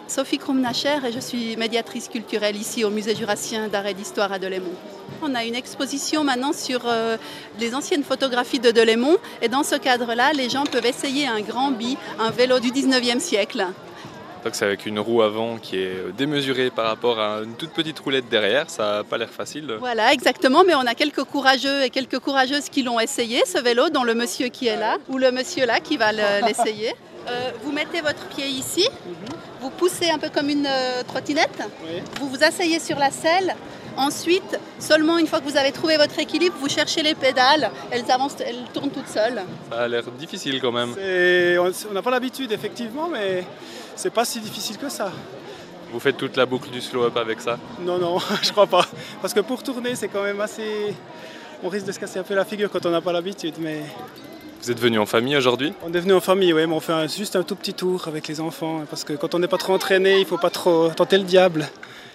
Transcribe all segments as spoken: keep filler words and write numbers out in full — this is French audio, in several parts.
Sophie Krumnacher et je suis médiatrice culturelle ici au Musée jurassien d'art et d'histoire à Delémont. On a une exposition maintenant sur euh, les anciennes photographies de Delémont et dans ce cadre-là, les gens peuvent essayer un grand bi, un vélo du dix-neuvième siècle. Donc c'est avec une roue avant qui est démesurée par rapport à une toute petite roulette derrière, ça n'a pas l'air facile. Voilà, exactement, mais on a quelques courageux et quelques courageuses qui l'ont essayé, ce vélo, dont le monsieur qui est là, ou le monsieur là qui va l'essayer. Euh, vous mettez votre pied ici, mm-hmm. Vous poussez un peu comme une euh, trottinette, oui. Vous vous asseyez sur la selle. Ensuite, seulement une fois que vous avez trouvé votre équilibre, vous cherchez les pédales, elles avancent, elles tournent toutes seules. Ça a l'air difficile quand même. On n'a pas l'habitude effectivement, mais c'est pas si difficile que ça. Vous faites toute la boucle du slow-up avec ça? Non, non, je crois pas. Parce que pour tourner, c'est quand même assez... On risque de se casser un peu la figure quand on n'a pas l'habitude, mais... Vous êtes venu en famille aujourd'hui? On est venu en famille, oui, mais on fait un, juste un tout petit tour avec les enfants, parce que quand on n'est pas trop entraîné, il ne faut pas trop tenter le diable.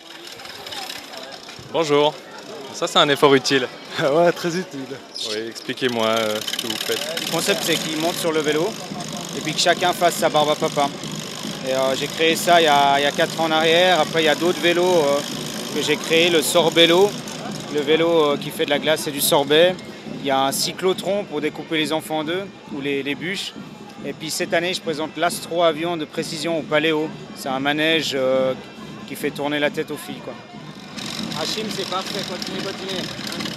Bonjour, ça c'est un effort utile. Ouais, très utile. Oui, expliquez-moi euh, ce que vous faites. Le concept c'est qu'ils montent sur le vélo et puis que chacun fasse sa barbe à papa. Et, euh, j'ai créé ça il y a, il y a quatre ans en arrière. Après il y a d'autres vélos euh, que j'ai créé, le sorbello, le vélo euh, qui fait de la glace et du sorbet. Il y a un cyclotron pour découper les enfants en deux, ou les, les bûches. Et puis cette année je présente l'astro-avion de précision au Paléo. C'est un manège euh, qui fait tourner la tête aux filles, quoi. Hachim, c'est parfait, continuez, continuez.